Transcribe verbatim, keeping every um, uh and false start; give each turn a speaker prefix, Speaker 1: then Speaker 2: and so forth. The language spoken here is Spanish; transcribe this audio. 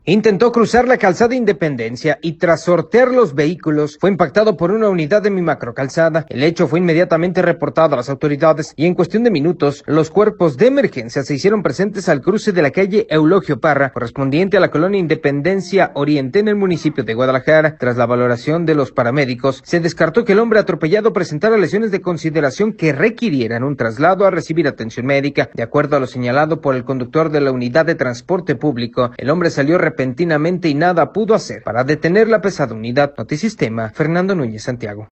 Speaker 1: Intentó cruzar la calzada Independencia y tras sortear los vehículos fue impactado por una unidad de mi macrocalzada. El hecho fue inmediatamente reportado a las autoridades y en cuestión de minutos los cuerpos de emergencia se hicieron presentes al cruce de la calle Eulogio Parra, correspondiente a la colonia Independencia Oriente en el municipio de Guadalajara. Tras la valoración de los paramédicos, se descartó que el hombre atropellado presentara lesiones de consideración que requirieran un traslado a recibir atención médica. De acuerdo a lo señalado por el conductor de la unidad de transporte público, el hombre salió repentinamente y nada pudo hacer para detener la pesada unidad. Notisistema, Fernando Núñez, Santiago.